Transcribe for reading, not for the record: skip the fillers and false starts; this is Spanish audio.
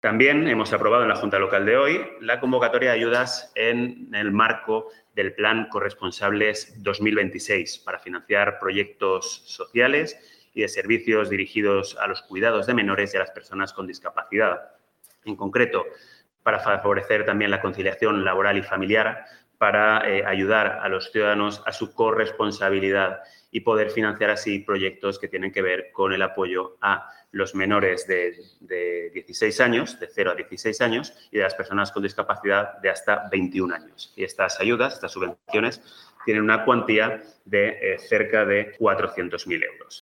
También hemos aprobado en la Junta Local de hoy la convocatoria de ayudas en el marco del Plan Corresponsables 2026 para financiar proyectos sociales y de servicios dirigidos a los cuidados de menores y a las personas con discapacidad. En concreto, para favorecer también la conciliación laboral y familiar, para ayudar a los ciudadanos a su corresponsabilidad y poder financiar así proyectos que tienen que ver con el apoyo a los menores de 16 años, de 0 a 16 años, y de las personas con discapacidad de hasta 21 años. Y estas ayudas, estas subvenciones, tienen una cuantía de cerca de 400.000 euros.